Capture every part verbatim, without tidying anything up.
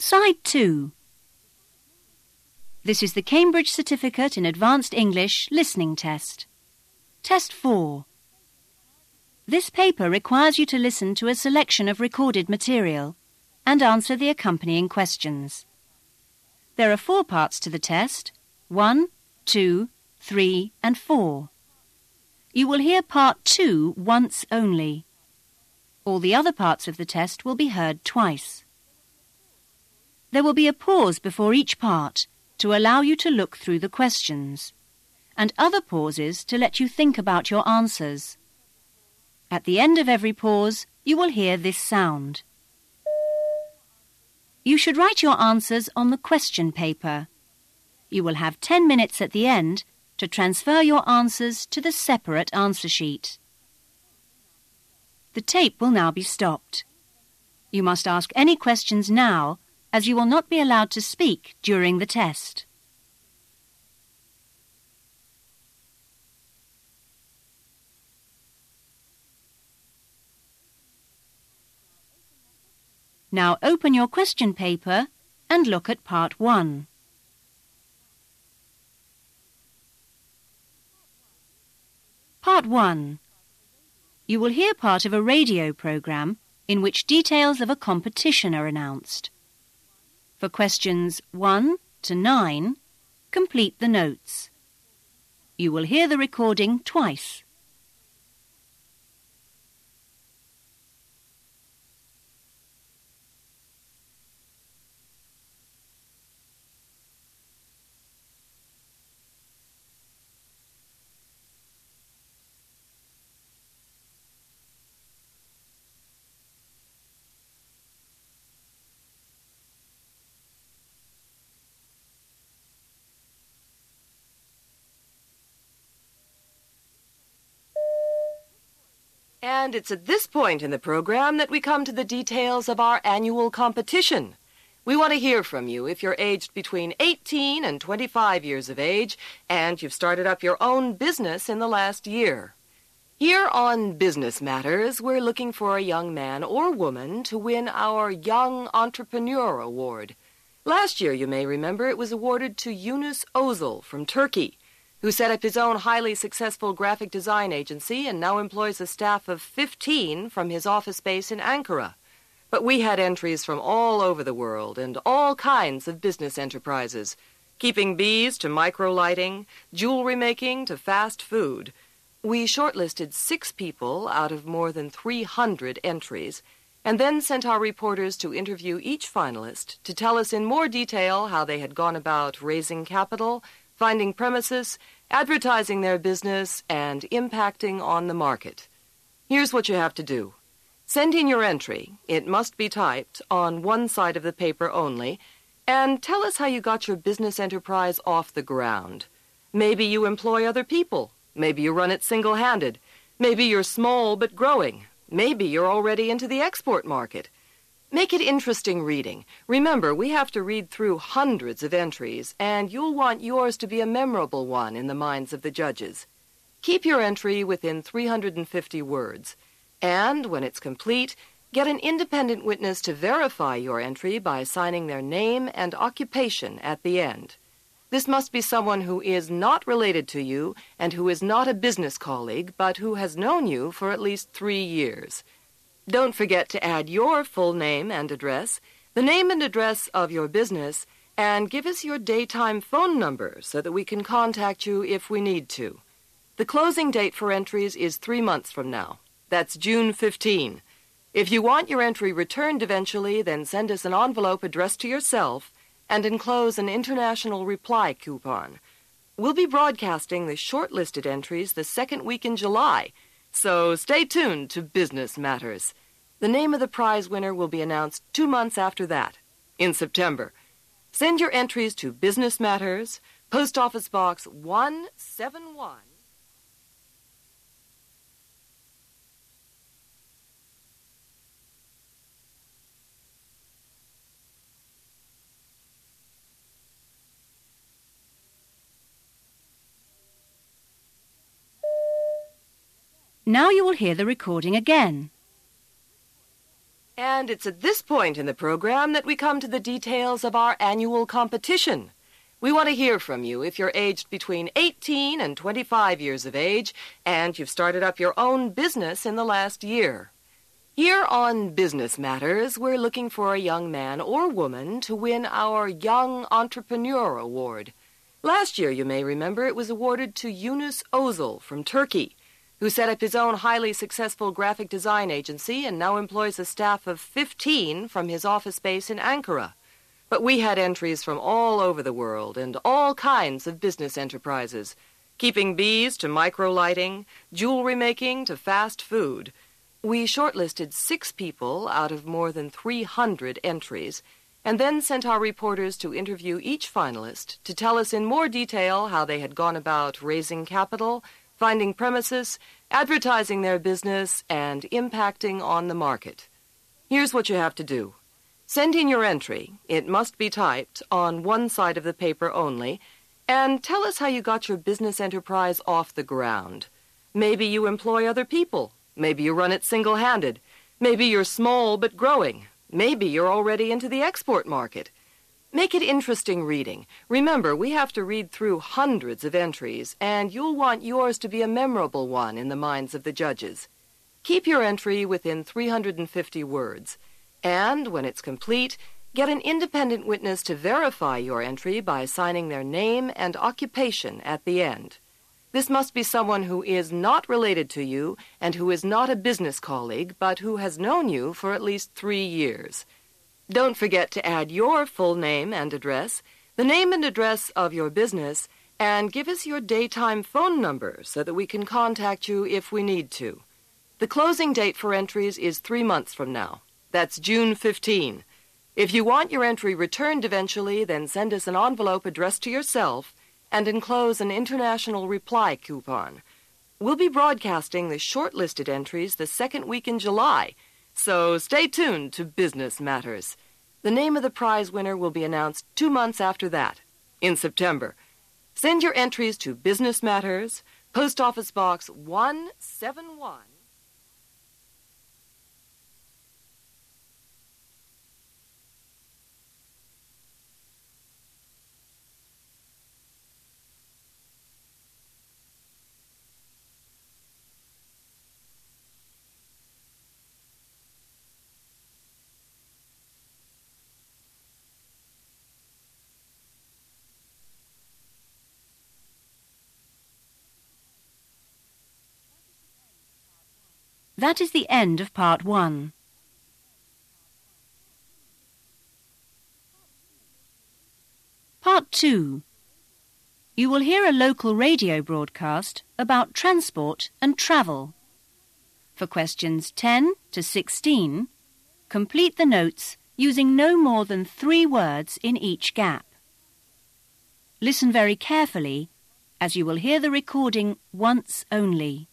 Side two. This is the Cambridge Certificate in Advanced English Listening Test. Test four. This paper requires you to listen to a selection of recorded material and answer the accompanying questions. There are four parts to the test: one, two, three and four. You will hear part two once only. All the other parts of the test will be heard twice. There will be a pause before each part to allow you to look through the questions, and other pauses to let you think about your answers. At the end of every pause, you will hear this sound. You should write your answers on the question paper. You will have ten minutes at the end to transfer your answers to the separate answer sheet. The tape will now be stopped. You must ask any questions now, as you will not be allowed to speak during the test. Now open your question paper and look at part one. Part one. You will hear part of a radio programme in which details of a competition are announced. For questions one to nine, complete the notes. You will hear the recording twice. And it's at this point in the program that we come to the details of our annual competition. We want to hear from you if you're aged between eighteen and twenty-five years of age and you've started up your own business in the last year. Here on Business Matters, we're looking for a young man or woman to win our Young Entrepreneur Award. Last year, you may remember, it was awarded to Yunus Ozil from Turkey, who set up his own highly successful graphic design agency and now employs a staff of fifteen from his office space in Ankara. But we had entries from all over the world and all kinds of business enterprises, keeping bees to microlighting, jewelry making to fast food. We shortlisted six people out of more than three hundred entries, and then sent our reporters to interview each finalist to tell us in more detail how they had gone about raising capital, finding premises, advertising their business, and impacting on the market. Here's what you have to do. Send in your entry. It must be typed on one side of the paper only, and tell us how you got your business enterprise off the ground. Maybe you employ other people. Maybe you run it single-handed. Maybe you're small but growing. Maybe you're already into the export market. Make it interesting reading. Remember, we have to read through hundreds of entries, and you'll want yours to be a memorable one in the minds of the judges. Keep your entry within three hundred fifty words, and when it's complete, get an independent witness to verify your entry by signing their name and occupation at the end. This must be someone who is not related to you and who is not a business colleague, but who has known you for at least three years. Don't forget to add your full name and address, the name and address of your business, and give us your daytime phone number so that we can contact you if we need to. The closing date for entries is three months from now. That's June fifteenth. If you want your entry returned eventually, then send us an envelope addressed to yourself and enclose an international reply coupon. We'll be broadcasting the shortlisted entries the second week in July, so stay tuned to Business Matters. The name of the prize winner will be announced two months after that, in September. Send your entries to Business Matters, Post Office Box one seven one. Now you will hear the recording again. And it's at this point in the program that we come to the details of our annual competition. We want to hear from you if you're aged between eighteen and twenty-five years of age and you've started up your own business in the last year. Here on Business Matters, we're looking for a young man or woman to win our Young Entrepreneur Award. Last year, you may remember, it was awarded to Yunus Ozil from Turkey, who set up his own highly successful graphic design agency and now employs a staff of fifteen from his office space in Ankara. But we had entries from all over the world and all kinds of business enterprises, keeping bees to micro-lighting, jewelry making to fast food. We shortlisted six people out of more than three hundred entries and then sent our reporters to interview each finalist to tell us in more detail how they had gone about raising capital, finding premises, advertising their business, and impacting on the market. Here's what you have to do. Send in your entry. It must be typed on one side of the paper only, and tell us how you got your business enterprise off the ground. Maybe you employ other people. Maybe you run it single-handed. Maybe you're small but growing. Maybe you're already into the export market. Make it interesting reading. Remember, we have to read through hundreds of entries, and you'll want yours to be a memorable one in the minds of the judges. Keep your entry within three hundred fifty words, and when it's complete, get an independent witness to verify your entry by signing their name and occupation at the end. This must be someone who is not related to you and who is not a business colleague, but who has known you for at least three years. Don't forget to add your full name and address, the name and address of your business, and give us your daytime phone number so that we can contact you if we need to. The closing date for entries is three months from now. That's June fifteenth. If you want your entry returned eventually, then send us an envelope addressed to yourself and enclose an international reply coupon. We'll be broadcasting the shortlisted entries the second week in July, so stay tuned to Business Matters. The name of the prize winner will be announced two months after that, in September. Send your entries to Business Matters, Post Office Box one seven one. That is the end of part one. Part two. You will hear a local radio broadcast about transport and travel. For questions ten to sixteen, complete the notes using no more than three words in each gap. Listen very carefully, as you will hear the recording once only.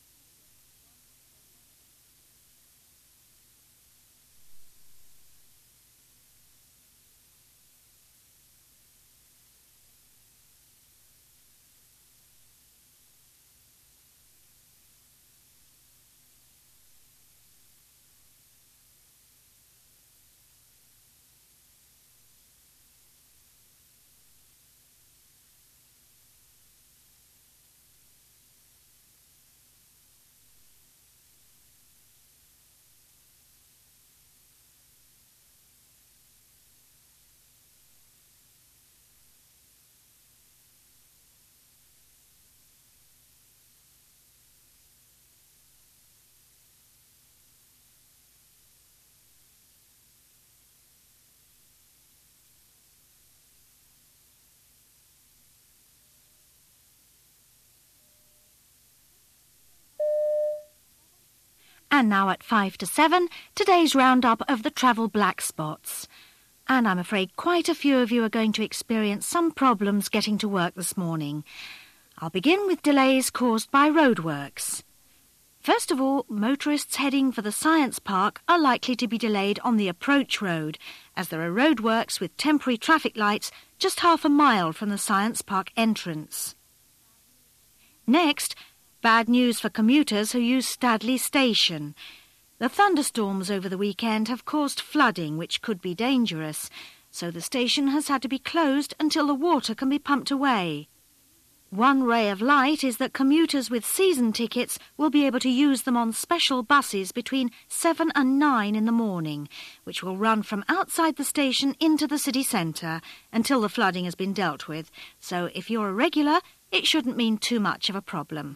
And now at five to seven, today's roundup of the travel black spots. And I'm afraid quite a few of you are going to experience some problems getting to work this morning. I'll begin with delays caused by roadworks. First of all, motorists heading for the Science Park are likely to be delayed on the approach road, as there are roadworks with temporary traffic lights just half a mile from the Science Park entrance. Next, bad news for commuters who use Stadley Station. The thunderstorms over the weekend have caused flooding, which could be dangerous, so the station has had to be closed until the water can be pumped away. One ray of light is that commuters with season tickets will be able to use them on special buses between seven and nine in the morning, which will run from outside the station into the city centre until the flooding has been dealt with. So if you're a regular, it shouldn't mean too much of a problem.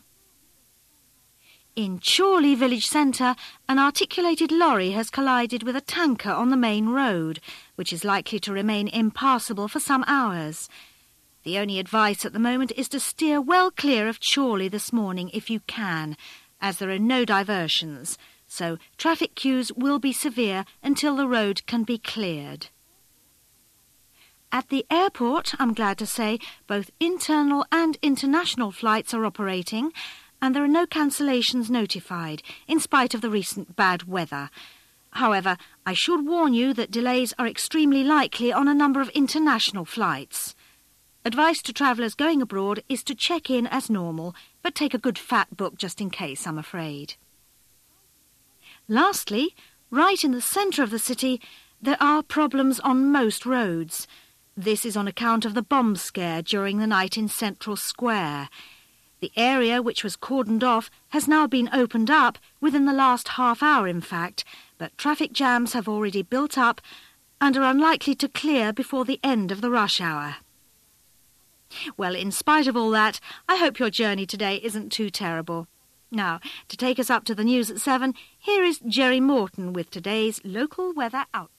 In Chorley village centre, an articulated lorry has collided with a tanker on the main road, which is likely to remain impassable for some hours. The only advice at the moment is to steer well clear of Chorley this morning if you can, as there are no diversions, so traffic queues will be severe until the road can be cleared. At the airport, I'm glad to say, both internal and international flights are operating, and there are no cancellations notified, in spite of the recent bad weather. However, I should warn you that delays are extremely likely on a number of international flights. Advice to travellers going abroad is to check in as normal, but take a good fat book just in case, I'm afraid. Lastly, right in the centre of the city, there are problems on most roads. This is on account of the bomb scare during the night in Central Square. The area, which was cordoned off, has now been opened up, within the last half hour in fact, but traffic jams have already built up and are unlikely to clear before the end of the rush hour. Well, in spite of all that, I hope your journey today isn't too terrible. Now, to take us up to the news at seven, here is Jerry Morton with today's local weather outlook.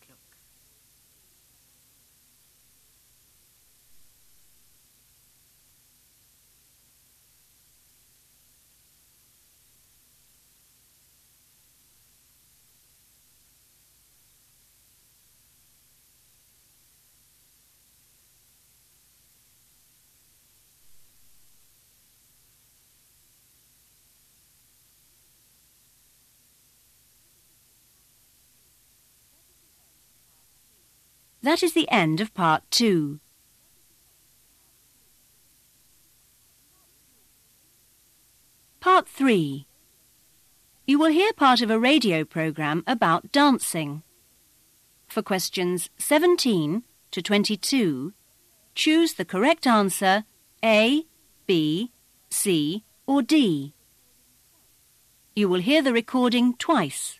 That is the end of part two. Part three. You will hear part of a radio programme about dancing. For questions seventeen to twenty-two, choose the correct answer A, B, C or D. You will hear the recording twice.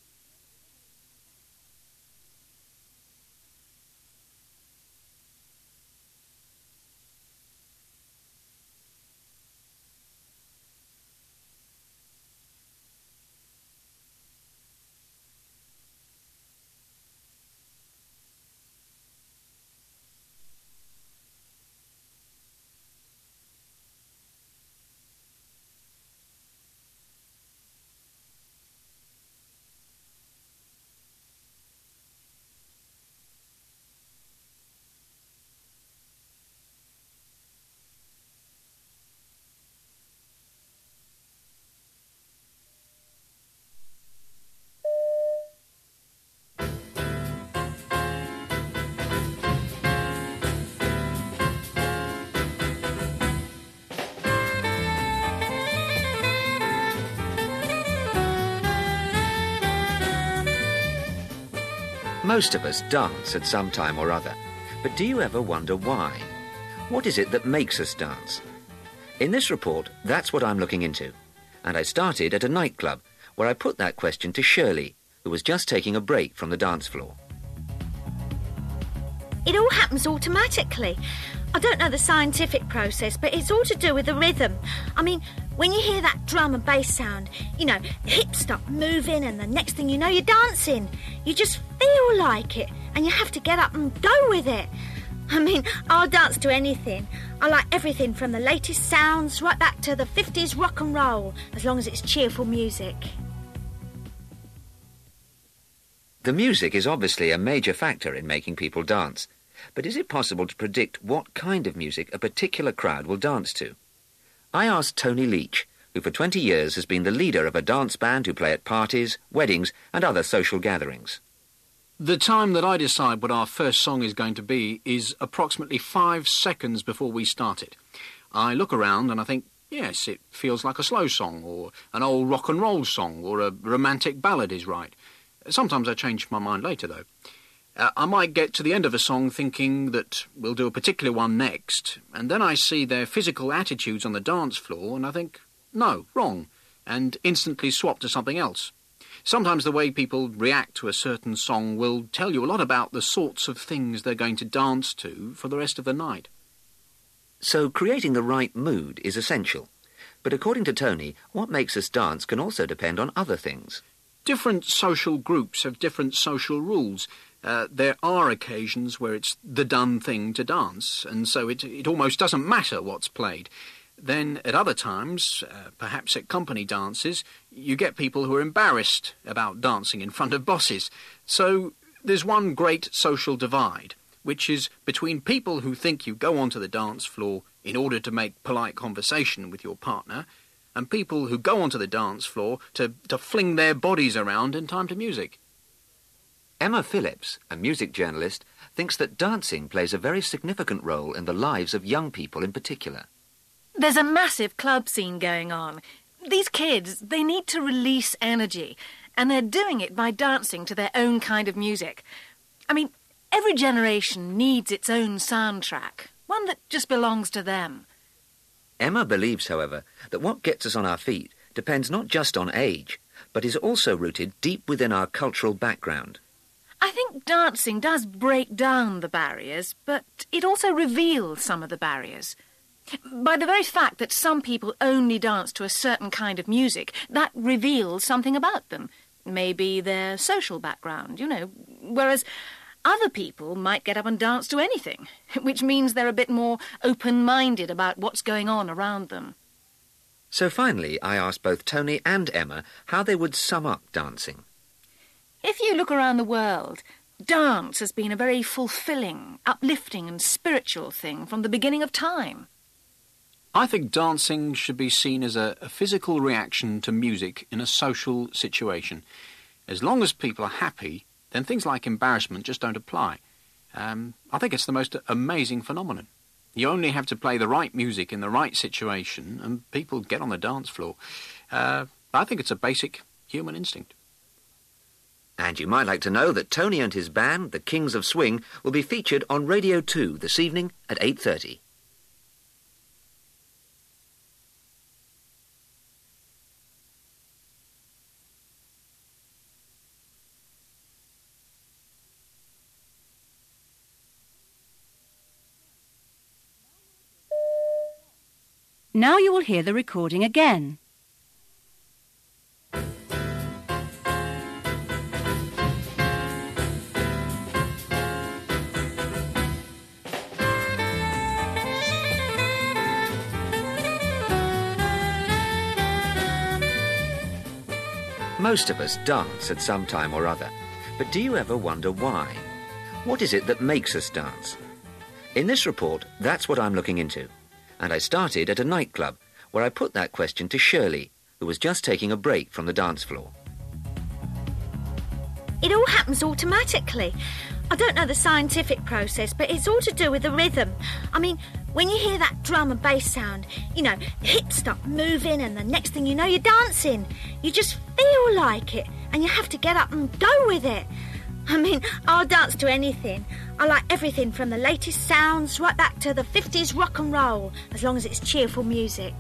Most of us dance at some time or other, but do you ever wonder why? What is it that makes us dance? In this report, that's what I'm looking into. And I started at a nightclub, where I put that question to Shirley, who was just taking a break from the dance floor. It all happens automatically. I don't know the scientific process, but it's all to do with the rhythm. I mean, when you hear that drum and bass sound, you know, hips start moving and the next thing you know, you're dancing. You just feel like it and you have to get up and go with it. I mean, I'll dance to anything. I like everything from the latest sounds right back to the fifties rock and roll, as long as it's cheerful music. The music is obviously a major factor in making people dance. But is it possible to predict what kind of music a particular crowd will dance to? I asked Tony Leach, who for twenty years has been the leader of a dance band who play at parties, weddings and other social gatherings. The time that I decide what our first song is going to be is approximately five seconds before we start it. I look around and I think, yes, it feels like a slow song, or an old rock and roll song, or a romantic ballad is right. Sometimes I change my mind later, though. Uh, I might get to the end of a song thinking that we'll do a particular one next, and then I see their physical attitudes on the dance floor, and I think, no, wrong, and instantly swap to something else. Sometimes the way people react to a certain song will tell you a lot about the sorts of things they're going to dance to for the rest of the night. So creating the right mood is essential. But according to Tony, what makes us dance can also depend on other things. Different social groups have different social rules. Uh, there are occasions where it's the done thing to dance, and so it, it almost doesn't matter what's played. Then at other times, uh, perhaps at company dances, you get people who are embarrassed about dancing in front of bosses. So there's one great social divide, which is between people who think you go onto the dance floor in order to make polite conversation with your partner, and people who go onto the dance floor to, to fling their bodies around in time to music. Emma Phillips, a music journalist, thinks that dancing plays a very significant role in the lives of young people in particular. There's a massive club scene going on. These kids, they need to release energy, and they're doing it by dancing to their own kind of music. I mean, every generation needs its own soundtrack, one that just belongs to them. Emma believes, however, that what gets us on our feet depends not just on age, but is also rooted deep within our cultural background. I think dancing does break down the barriers, but it also reveals some of the barriers. By the very fact that some people only dance to a certain kind of music, that reveals something about them. Maybe their social background, you know, whereas other people might get up and dance to anything, which means they're a bit more open-minded about what's going on around them. So finally, I asked both Tony and Emma how they would sum up dancing. If you look around the world, dance has been a very fulfilling, uplifting and spiritual thing from the beginning of time. I think dancing should be seen as a, a physical reaction to music in a social situation. As long as people are happy, then things like embarrassment just don't apply. Um, I think it's the most amazing phenomenon. You only have to play the right music in the right situation and people get on the dance floor. Uh, I think it's a basic human instinct. And you might like to know that Tony and his band, the Kings of Swing, will be featured on Radio two this evening at eight thirty. Now you will hear the recording again. Most of us dance at some time or other, but do you ever wonder why? What is it that makes us dance? In this report, that's what I'm looking into. And I started at a nightclub, where I put that question to Shirley, who was just taking a break from the dance floor. It all happens automatically. I don't know the scientific process, but it's all to do with the rhythm. I mean, when you hear that drum and bass sound, you know, hips start moving and the next thing you know, you're dancing. You just feel like it and you have to get up and go with it. I mean, I'll dance to anything. I like everything from the latest sounds right back to the fifties rock and roll, as long as it's cheerful music.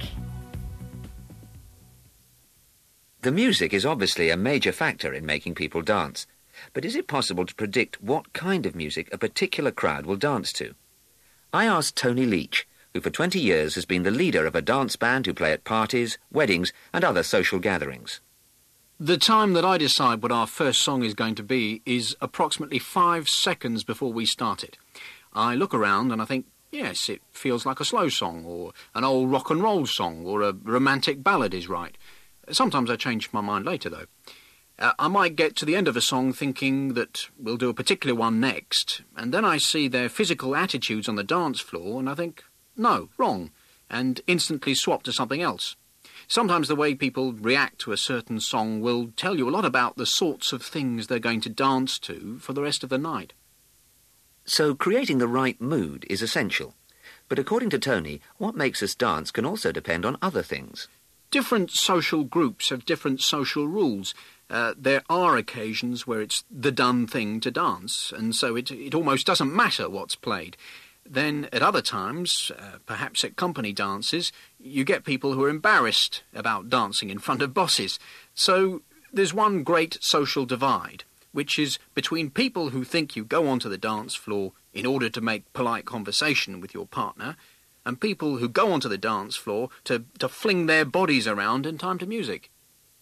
The music is obviously a major factor in making people dance. But is it possible to predict what kind of music a particular crowd will dance to? I asked Tony Leach, who for twenty years has been the leader of a dance band who play at parties, weddings and other social gatherings. The time that I decide what our first song is going to be is approximately five seconds before we start it. I look around and I think, yes, it feels like a slow song, or an old rock and roll song, or a romantic ballad is right. Sometimes I change my mind later, though. Uh, I might get to the end of a song thinking that we'll do a particular one next, and then I see their physical attitudes on the dance floor and I think, no, wrong, and instantly swap to something else. Sometimes the way people react to a certain song will tell you a lot about the sorts of things they're going to dance to for the rest of the night. So creating the right mood is essential. But according to Tony, what makes us dance can also depend on other things. Different social groups have different social rules. Uh, there are occasions where it's the done thing to dance, and so it, it almost doesn't matter what's played. Then at other times, uh, perhaps at company dances, you get people who are embarrassed about dancing in front of bosses. So there's one great social divide, which is between people who think you go onto the dance floor in order to make polite conversation with your partner, and people who go onto the dance floor to, to fling their bodies around in time to music.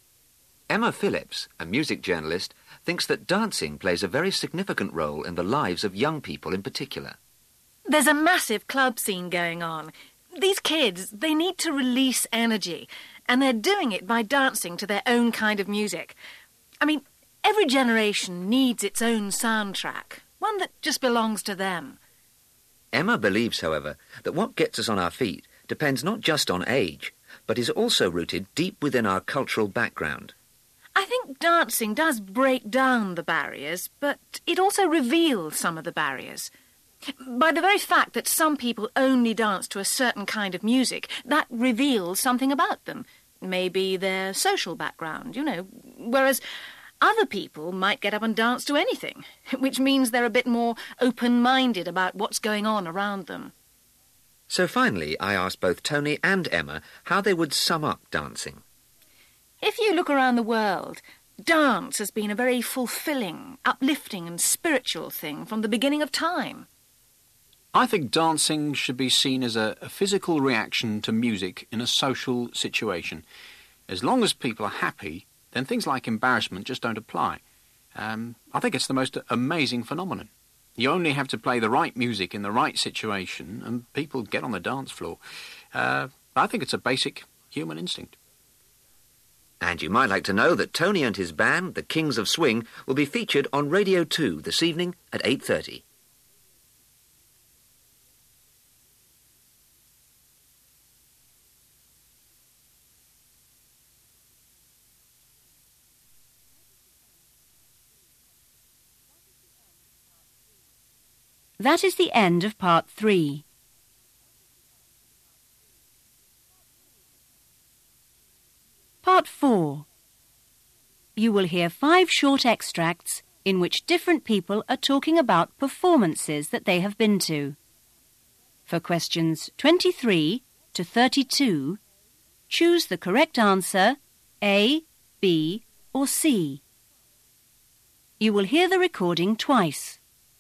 Emma Phillips, a music journalist, thinks that dancing plays a very significant role in the lives of young people in particular. There's a massive club scene going on. These kids, they need to release energy, and they're doing it by dancing to their own kind of music. I mean, every generation needs its own soundtrack, one that just belongs to them. Emma believes, however, that what gets us on our feet depends not just on age, but is also rooted deep within our cultural background. I think dancing does break down the barriers, but it also reveals some of the barriers. By the very fact that some people only dance to a certain kind of music, that reveals something about them. Maybe their social background, you know, whereas other people might get up and dance to anything, which means they're a bit more open-minded about what's going on around them. So finally, I asked both Tony and Emma how they would sum up dancing. If you look around the world, dance has been a very fulfilling, uplifting and spiritual thing from the beginning of time. I think dancing should be seen as a, a physical reaction to music in a social situation. As long as people are happy, then things like embarrassment just don't apply. Um, I think it's the most amazing phenomenon. You only have to play the right music in the right situation and people get on the dance floor. Uh, I think it's a basic human instinct. And you might like to know that Tony and his band, the Kings of Swing, will be featured on Radio two this evening at eight thirty. That is the end of part three. Part four. You will hear five short extracts in which different people are talking about performances that they have been to. For questions twenty-three to thirty-two, choose the correct answer A, B or C. You will hear the recording twice.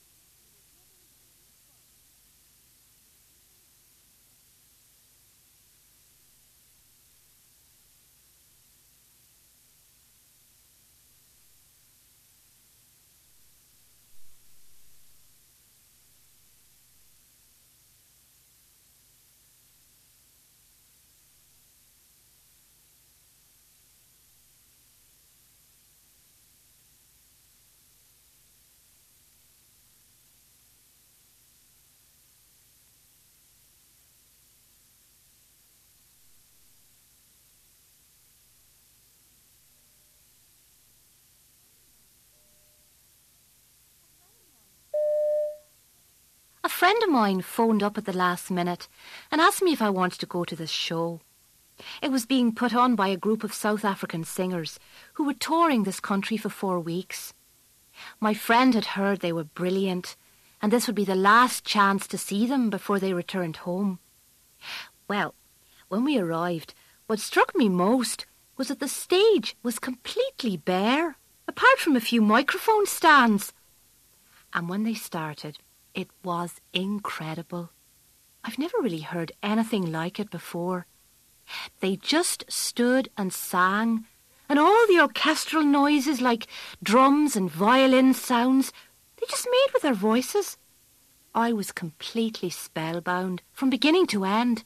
A friend of mine phoned up at the last minute and asked me if I wanted to go to this show. It was being put on by a group of South African singers who were touring this country for four weeks. My friend had heard they were brilliant, and this would be the last chance to see them before they returned home. Well, when we arrived, what struck me most was that the stage was completely bare, apart from a few microphone stands. And when they started, it was incredible. I've never really heard anything like it before. They just stood and sang, and all the orchestral noises like drums and violin sounds, they just made with their voices. I was completely spellbound from beginning to end.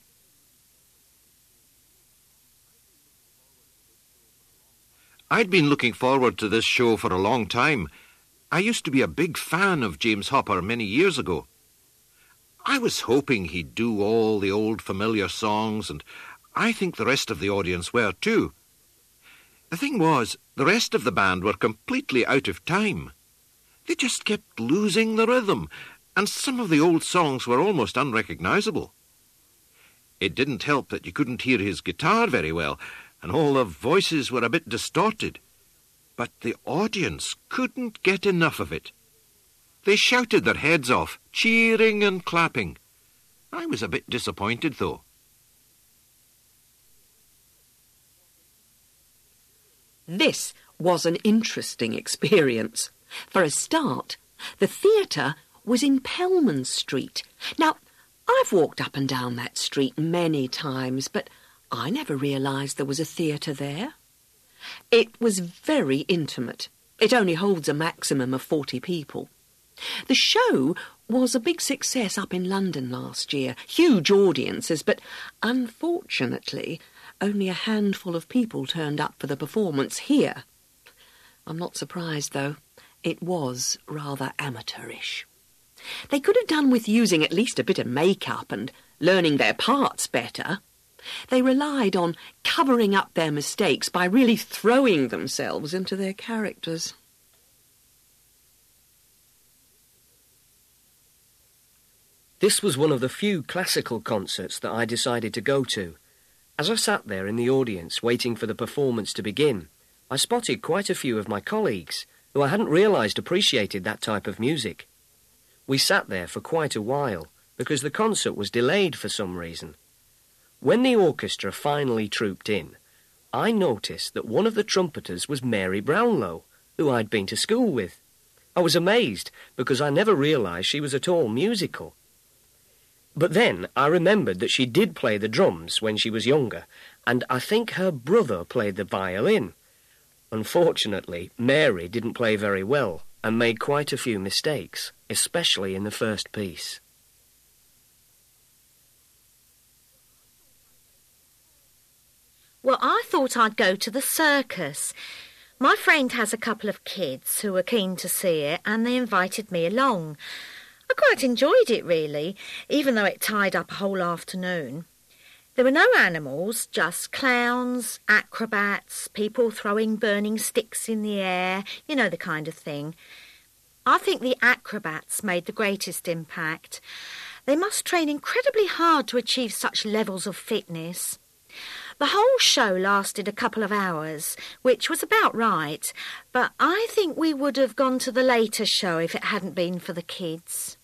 I'd been looking forward to this show for a long time. I used to be a big fan of James Hopper many years ago. I was hoping he'd do all the old familiar songs, and I think the rest of the audience were too. The thing was, the rest of the band were completely out of time. They just kept losing the rhythm, and some of the old songs were almost unrecognisable. It didn't help that you couldn't hear his guitar very well, and all the voices were a bit distorted. But the audience couldn't get enough of it. They shouted their heads off, cheering and clapping. I was a bit disappointed, though. This was an interesting experience. For a start, the theatre was in Pelman Street. Now, I've walked up and down that street many times, but I never realised there was a theatre there. It was very intimate. It only holds a maximum of forty people. The show was a big success up in London last year. Huge audiences, but unfortunately, only a handful of people turned up for the performance here. I'm not surprised, though. It was rather amateurish. They could have done with using at least a bit of makeup and learning their parts better. They relied on covering up their mistakes by really throwing themselves into their characters. This was one of the few classical concerts that I decided to go to. As I sat there in the audience waiting for the performance to begin, I spotted quite a few of my colleagues who I hadn't realised appreciated that type of music. We sat there for quite a while because the concert was delayed for some reason. When the orchestra finally trooped in, I noticed that one of the trumpeters was Mary Brownlow, who I'd been to school with. I was amazed because I never realised she was at all musical. But then I remembered that she did play the drums when she was younger, and I think her brother played the violin. Unfortunately, Mary didn't play very well and made quite a few mistakes, especially in the first piece. Well, I thought I'd go to the circus. My friend has a couple of kids who were keen to see it, and they invited me along. I quite enjoyed it, really, even though it tied up a whole afternoon. There were no animals, just clowns, acrobats, people throwing burning sticks in the air, you know, the kind of thing. I think the acrobats made the greatest impact. They must train incredibly hard to achieve such levels of fitness. The whole show lasted a couple of hours, which was about right, but I think we would have gone to the later show if it hadn't been for the kids.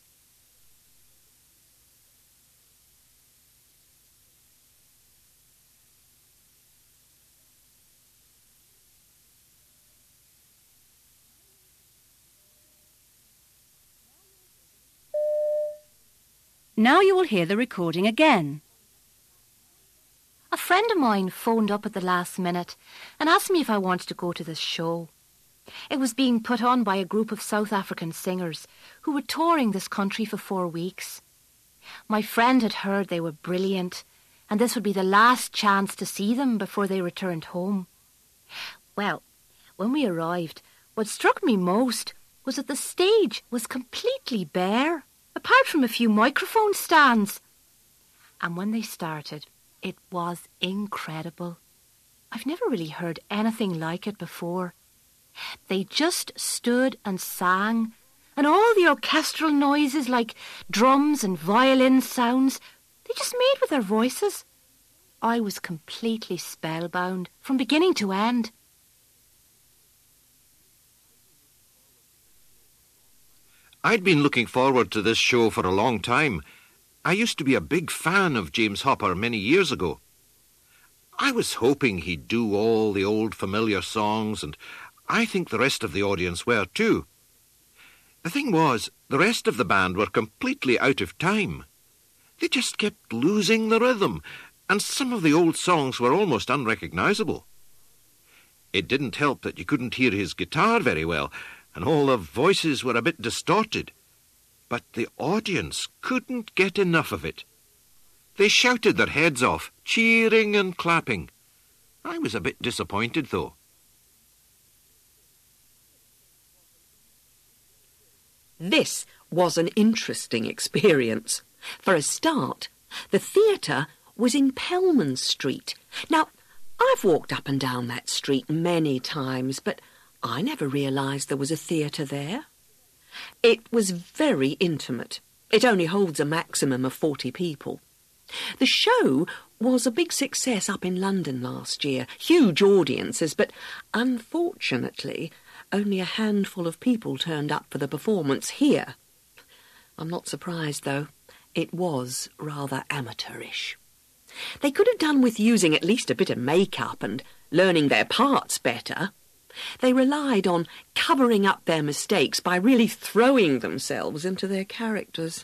Now you will hear the recording again. A friend of mine phoned up at the last minute and asked me if I wanted to go to this show. It was being put on by a group of South African singers who were touring this country for four weeks. My friend had heard they were brilliant, and this would be the last chance to see them before they returned home. Well, when we arrived, what struck me most was that the stage was completely bare, apart from a few microphone stands. And when they started, it was incredible. I've never really heard anything like it before. They just stood and sang, and all the orchestral noises like drums and violin sounds, they just made with their voices. I was completely spellbound from beginning to end. I'd been looking forward to this show for a long time. I used to be a big fan of James Hopper many years ago. I was hoping he'd do all the old familiar songs, and I think the rest of the audience were too. The thing was, the rest of the band were completely out of time. They just kept losing the rhythm, and some of the old songs were almost unrecognisable. It didn't help that you couldn't hear his guitar very well, and all the voices were a bit distorted. But the audience couldn't get enough of it. They shouted their heads off, cheering and clapping. I was a bit disappointed, though. This was an interesting experience. For a start, the theatre was in Pelman Street. Now, I've walked up and down that street many times, but I never realised there was a theatre there. It was very intimate. It only holds a maximum of forty people. The show was a big success up in London last year. Huge audiences, but unfortunately, only a handful of people turned up for the performance here. I'm not surprised, though. It was rather amateurish. They could have done with using at least a bit of makeup and learning their parts better. They relied on covering up their mistakes by really throwing themselves into their characters.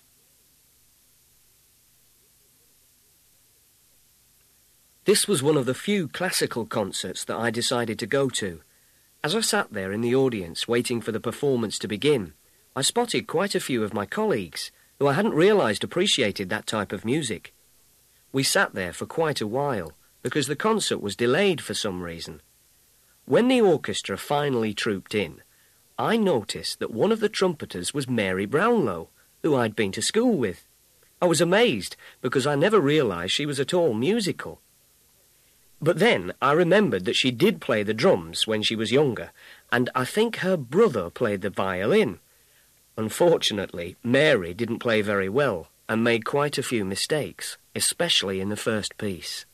This was one of the few classical concerts that I decided to go to. As I sat there in the audience waiting for the performance to begin, I spotted quite a few of my colleagues who I hadn't realised appreciated that type of music. We sat there for quite a while because the concert was delayed for some reason. When the orchestra finally trooped in, I noticed that one of the trumpeters was Mary Brownlow, who I'd been to school with. I was amazed because I never realised she was at all musical. But then I remembered that she did play the drums when she was younger, and I think her brother played the violin. Unfortunately, Mary didn't play very well and made quite a few mistakes, especially in the first piece.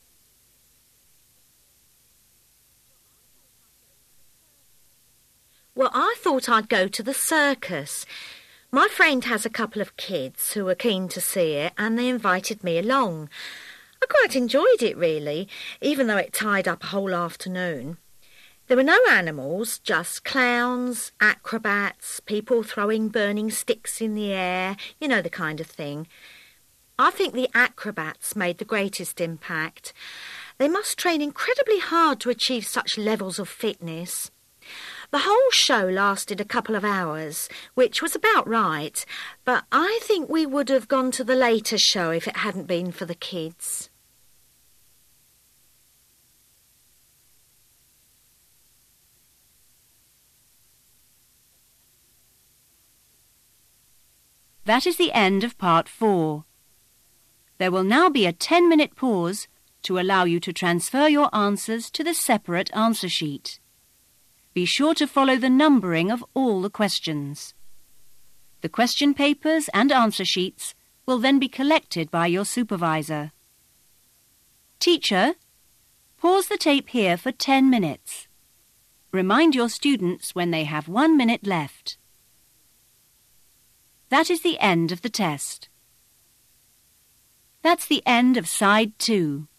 Well, I thought I'd go to the circus. My friend has a couple of kids who are keen to see it, and they invited me along. I quite enjoyed it, really, even though it tied up a whole afternoon. There were no animals, just clowns, acrobats, people throwing burning sticks in the air, you know, the kind of thing. I think the acrobats made the greatest impact. They must train incredibly hard to achieve such levels of fitness. The whole show lasted a couple of hours, which was about right, but I think we would have gone to the later show if it hadn't been for the kids. That is the end of part four. There will now be a ten-minute pause to allow you to transfer your answers to the separate answer sheet. Be sure to follow the numbering of all the questions. The question papers and answer sheets will then be collected by your supervisor. Teacher, pause the tape here for ten minutes. Remind your students when they have one minute left. That is the end of the test. That's the end of side two.